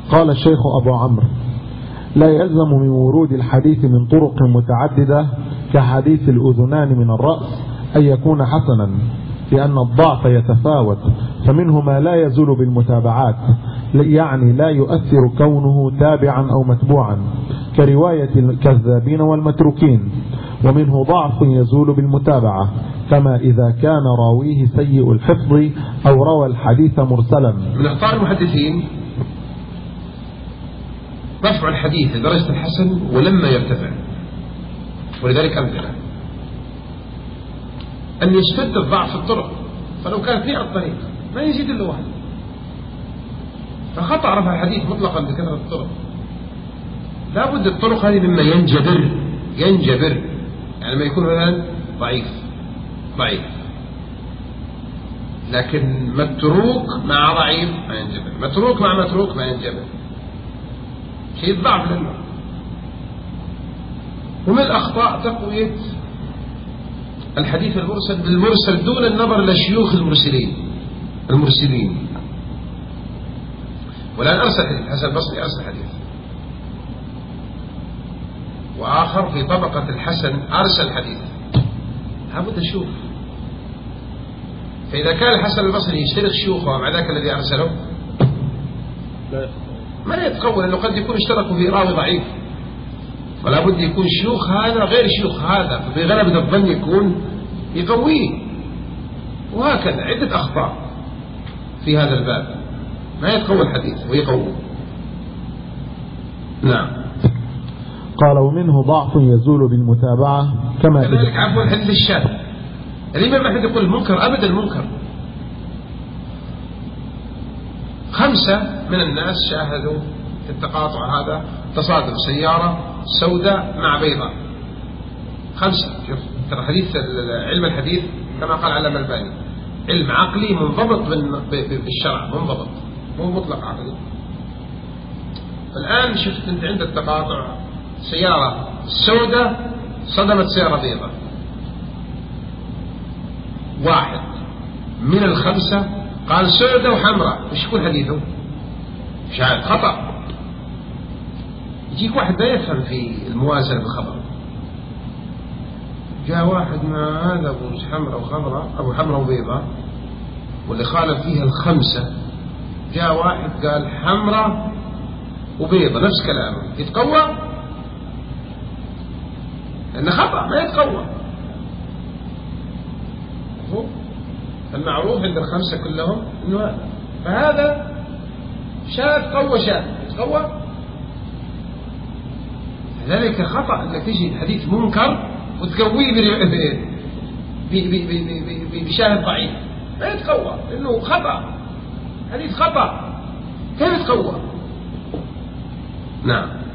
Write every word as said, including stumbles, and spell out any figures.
قال الشيخ أبو عمرو: لا يلزم من ورود الحديث من طرق متعددة كحديث الأذنان من الرأس أن يكون حسنا، لأن الضعف يتفاوت، فمنه ما لا يزول بالمتابعات، يعني لا يؤثر كونه تابعا أو متبوعا كرواية الكذابين والمتروكين، ومنه ضعف يزول بالمتابعة، كما إذا كان راويه سيء الحفظ أو روى الحديث مرسلا. من أخطاء المحدثين رفع الحديث لدرجة الحسن ولما يرتفع، ولذلك أمثلة أن يشتد الضعف في الطرق، فلو كانت مئة طريق ما يزيد إلا واحد، فخطأ رفع الحديث مطلقا بكثرة الطرق. لا بد الطرق هذه مما ينجبر ينجبر يعني ما يكون مثلا ضعيف ضعيف لكن متروك مع ضعيف ما ينجبر، متروك مع متروك ما ينجبر، شيء ضعف لنا. ومن الأخطاء تقوية الحديث المرسل بالمرسل دون النظر لشيوخ المرسلين المرسلين والآن أرسل حديث حسن البصري، أرسل حديث، وآخر في طبقة الحسن أرسل حديث، لابد أشوف. فإذا كان الحسن البصري يشترك شيوخه ومع ذاك الذي أرسله ما يتقوى، لأنه قد يكون اشتركوا في راوي ضعيف، فلا بد يكون شيوخ هذا غير شيوخ هذا، ففي غلبة الظن يكون يقويه، وهكذا عدة أخطاء في هذا الباب، ما يتقوى الحديث ويقوه. نعم. قال: ومنه ضعف يزول بالمتابعة، كما كذلك عفوا الحديث الشاذ. الإمام أحمد يقول المنكر أبدا المنكر. خمسة من الناس شاهدوا في التقاطع هذا تصادم سيارة سوداء مع بيضاء، خمسة. شوف ترى حديث علم الحديث كما قال علم الباني علم عقلي منضبط بالشرع، منضبط مو مطلق عقلي. الآن شفت أنت عند التقاطع سيارة سوداء صدمت سيارة بيضاء، واحد من الخمسة قال سوداء وحمراء، وش يكون حديثه؟ شاهد خطأ. يجيك واحد لا يفهم في الموازنة بالخبر، جاء واحد مع هذا أبو حمراء وخضراء، أبو حمراء وبيضاء، واللي خالف فيها الخمسة جاء واحد قال حمراء وبيضاء نفس كلامه، يتقوى؟ لأنه خطأ ما يتقوى. المعروف عند الخمسة كلهم إنه فهذا شاذ قوى شاذ يتقوى، لذلك خطأ أنك تجي حديث منكر وتقويه بشاهد ضعيف، ما يتقوى لأنه خطأ، حديث خطأ كيف يتقوى؟ نعم.